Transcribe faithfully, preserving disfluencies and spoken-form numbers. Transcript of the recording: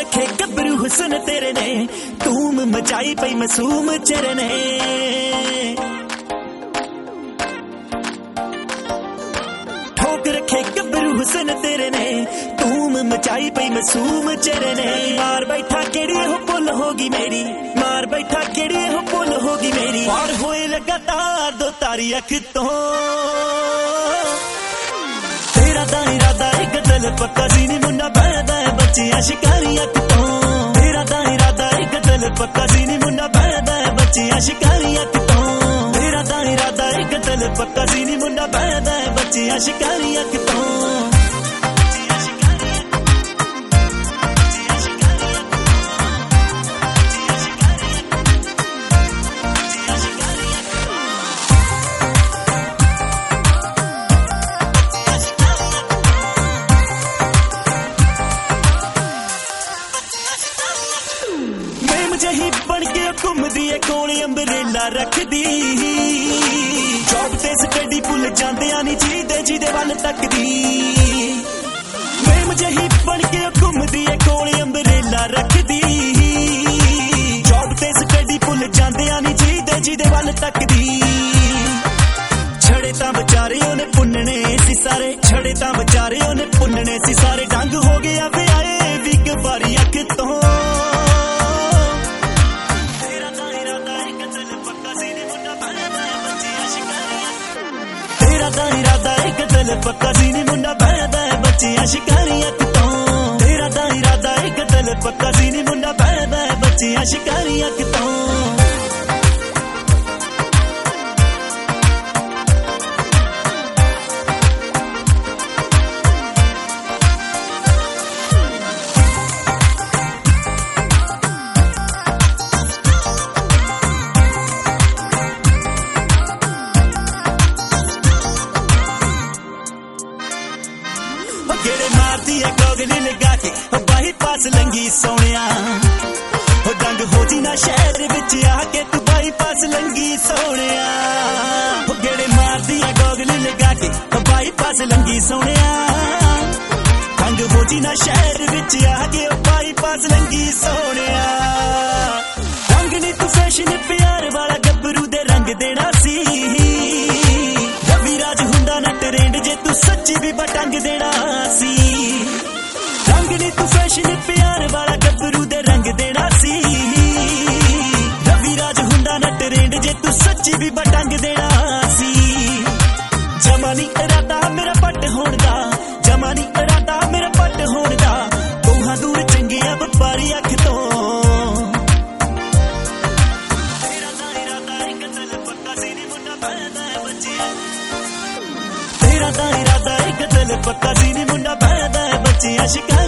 रखे गबरू हुस्न तेरे ने, धूम मचाई पई मासूम चेहरे ने। ठोक रखे गबरू हुस्न तेरे ने, धूम मचाई पई मासूम चेहरे ने। मार बैठा केड़ी हो पुल होगी मेरी, मार बैठा केड़ी हो पुल होगी मेरी। और होए लगातार दो तारी अख तो, तेरा दा इरादा एक गजल पक्का सीनी मुन्ना बैदा है बच्चियां शिकारी अख तो। तेरा दा इरादा एक गजल पक्का सीनी मुन्ना बैदा है बच्चियां शिकारी अख तो। तेरा दा इरादा एक गजल पक्का सीनी मुन्ना बैदा है बच्चियां शिकारी अख तो। जही बन के घूमदी है कोले अंबरेला रखदी, जॉब ते स्टडी भुल जांदियां नी जीदे जीदे वल तकदी। मेम जही बन के घूमदी है कोले अंबरेला रखदी, जॉब ते स्टडी भुल जांदियां नी जीदे जीदे वल तकदी। छड़े तां बेचारे ओने पुन्नने सी सारे, छड़े तां बेचारे ओने पुन्नने सी सारे। डंग हो गया वे आए भी गवारी अख तो। इरादा एक दिल पक्का सीनी मुन्ना बैदा है बच्चियां शिकारी अख तो। तेरा दा इरादा एक दिल पक्का सीनी मुन्ना बैदा है बच्चियां शिकारी अख तो। गेड़े मारती है गोगली लगा के बाही पास लंगी सोनिया, डंग हो जी ना शहर विच आके तू बाही पास लंगी सोनिया। गेड़े मारती है गोगली लगा के बाही पास लंगी सोनिया, डंग हो जी ना शहर विच आके बाही पास लंगी सोनिया। रंग नी तू फैशन प्यार वाला गबरू दे रंग देना सी, रवि राज हुंदा ना ट्रेंड जे तू सच्ची भी बटंग देना सी। रंग नी तू फैशन प्यार वाला गबरू दे रंग देना सी, रवि राज हुंदा ना ट्रेंड जे तू सच्ची भी बटंग देना सी। जमानी इरादा मेरा पट होण दा, जमानी इरादा मेरा पट होण दा, तूहां दूर चंगे आ व्यापारी अख तो। तेरा दा इरादा एक दिल पक्का सीनी मुन्ना बैदा है बच्चियां, तेरा दा इरादा एक दिल पक्का सीनी मुन्ना बैदा है बच्चियां शिकारी।